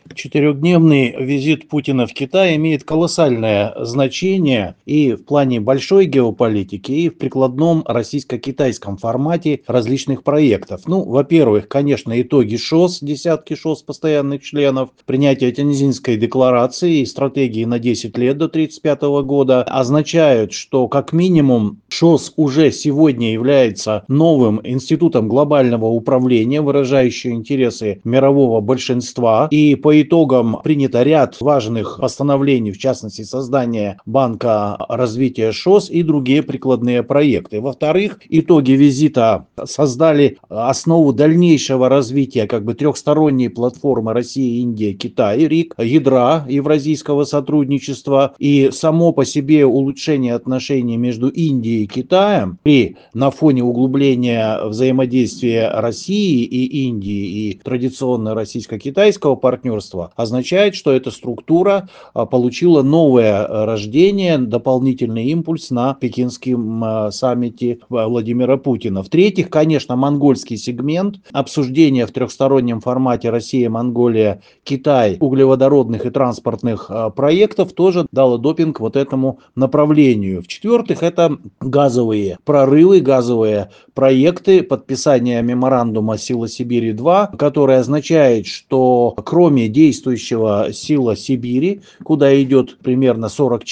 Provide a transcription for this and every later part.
Четырехдневный визит Путина в Китай имеет колоссальное значение и в плане большой геополитики, и в прикладном российско-китайском формате различных проектов. Ну, во-первых, конечно, итоги ШОС, десятки ШОС постоянных членов, принятие Тяньзинской декларации и стратегии на 10 лет до 1935 года означают, что как минимум ШОС уже сегодня является новым институтом глобального управления, выражающим интересы мирового большинства, и по итогам принято ряд важных постановлений, в частности, создание Банка развития ШОС и другие прикладные проекты. Во-вторых, итоги визита создали основу дальнейшего развития трехсторонней платформы Россия, Индия, Китай, РИК, ядра евразийского сотрудничества, и само по себе улучшение отношений между Индией и Китаем на фоне углубления взаимодействия России и Индии и традиционно российско-китайского партнерства означает, что эта структура получила новое рождение, дополнительный импульс на пекинском саммите Владимира Путина. В-третьих, конечно, монгольский сегмент, обсуждение в трехстороннем формате Россия, Монголия, Китай углеводородных и транспортных проектов тоже дало допинг вот этому направлению. В-четвертых, это газовые прорывы, газовые проекты, подписание меморандума «Сила Сибири-2», который означает, что кроме действующего «Сила Сибири», куда идет примерно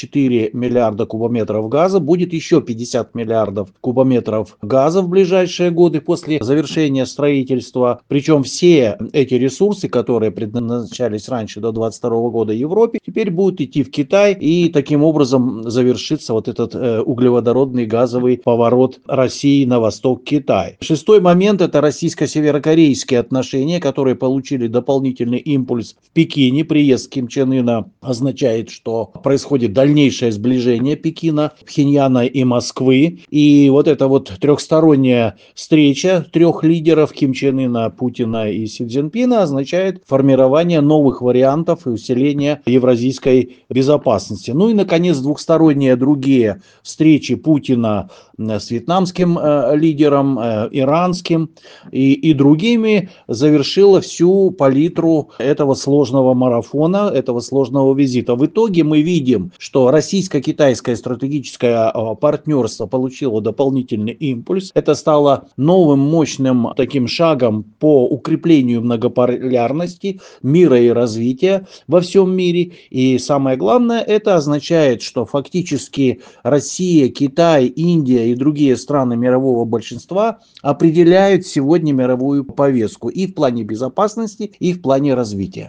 44 миллиарда кубометров газа, будет еще 50 миллиардов кубометров газа в ближайшие годы после завершения строительства. Причем все эти ресурсы, которые предназначались раньше до 2022 года Европе, теперь будут идти в Китай, и таким образом завершится вот этот углеводородный газовый поворот России на восток Китая. Шестой момент – это российско-северокорейские отношения, которые получили дополнительный импульс в Пекине. Приезд Ким Чен Ына означает, что происходит дальнейшее сближение Пекина, Пхеньяна и Москвы. И вот эта вот трехсторонняя встреча трех лидеров Ким Чен Ына, Путина и Си Цзиньпина означает формирование новых вариантов и усиление евразийской безопасности. Ну и, наконец, двухсторонние другие встречи Путина с вьетнамским лидером, иранским и другими завершила всю палитру этого сложного марафона, этого сложного визита. В итоге мы видим, что российско-китайское стратегическое партнерство получило дополнительный импульс. Это стало новым мощным таким шагом по укреплению многополярности, мира и развития во всем мире. И самое главное, это означает, что фактически Россия, Китай, Индия и другие страны мирового большинства определяют сегодня мировую повестку и в плане безопасности, и в плане развития.